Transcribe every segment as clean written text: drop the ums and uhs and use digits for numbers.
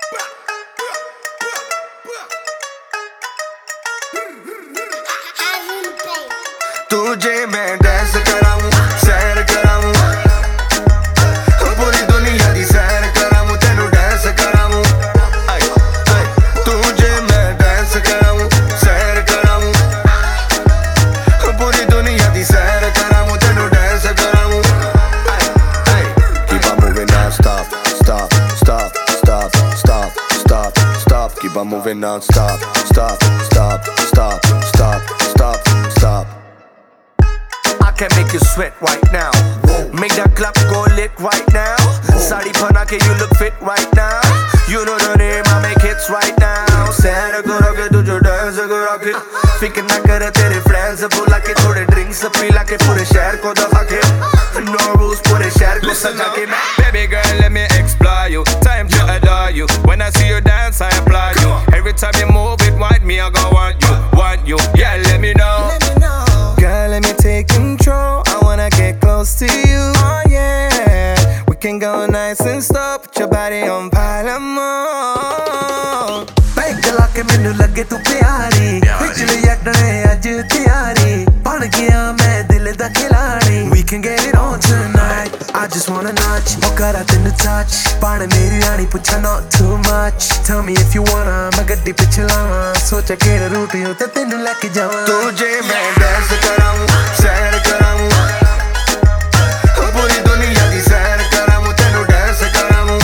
तुझे मैं डांस कराऊं, सैर कराऊं, पूरी दुनिया दी सैर कराऊं, तेनू डांस कराऊं। तुझे मैं डांस कराऊं, सैर कराऊं, पूरी दुनिया दी सैर कराऊं, तेनू डांस कराऊं। Keep on moving non-stop, stop, stop, stop, stop, stop, stop. Keep on moving non-stop, stop, stop, stop, stop, stop, stop. I can make you sweat right now. Make that club go lit right now. Sari panake, you look fit right now. You know the name, I make hits right now. Santa karaake, tujhe dance karaake. Fikr na kare tere friends bula ke, thode drinks pila ke, pure shehar ko dakha ke. No rules, pure shehar ko saja ke. Baby girl, let me explore you. Time to adore you. When I see you dance, I applaud you. Every time you move it, white me, I go want you, want you. Yeah, let me know. Girl, let me take control. I wanna get close to you. Oh yeah, we can go nice and slow. Put your body on pile mode. Bang ke menu lage tu pyari. Pichhle yakne aaj tiyari. Ban gaya main dil da khiladi. We can get it on tonight. I just wanna notch. Oh kara tenu touch. Ban meri raani pucha not too much. Tell me if you wanna. Main gaddi piche lawa. Socha kehda route ho te tenu leke jawa. Tujhe main dance karaun, sair karaun, puri duniya di sair karaun, tenu dance karaun.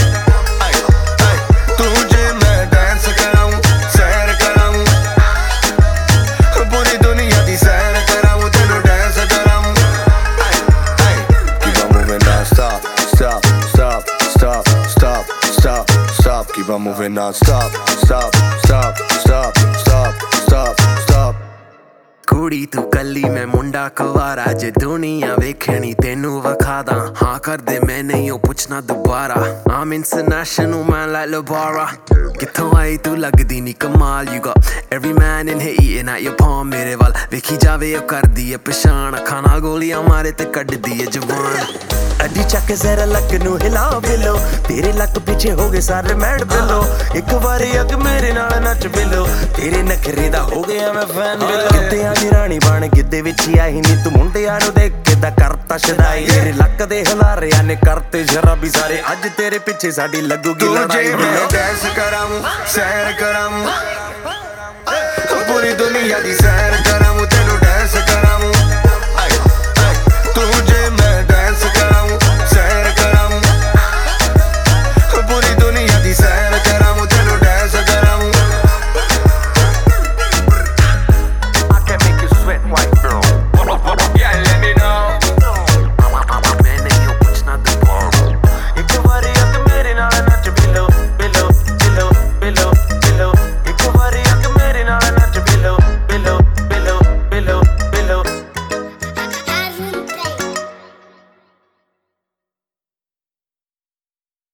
Tujhe main dance karaun, sair karaun, puri duniya di sair karaun, tenu dance karaun. Keep on moving non-stop, stop, stop, stop, stop, stop, stop. Keep on moving non-stop, stop, stop, stop, stop, stop, stop. कुड़ी तू कली मैं मुंडा कवारा जे दुनिया वेखनी तेनू वखादा हाँ कर दे मैं नहीं हो पुछना दोबारा I'm international man like LeBara किथों आई तू लगदी नी कमाल You got every man in here eating at your palm मेरे वाल वेखी जावे यो कर दी है पछाण खाना गोलियां मारे ते कट दी है जवान अड्डी चक जरा लक नू हिला बिलो तेरे लक पीछे हो गए सारे मैड बिलो एक बारी अग मेरे नाल नच बिलो तेरे नखरे दा हो गया मैं फैन बिलो गिद्दियां दी रानी बन गिद्दे विच ही आई नी तू मुंडियां नू देख के दा करता शदाई तेरे लक दे हिलारियां ने करते शराबी सारे अज तेरे पीछे साडी लगूगी लड़ाई बिलो डांस कराऊं सैर कराऊं पूरी दुनिया दी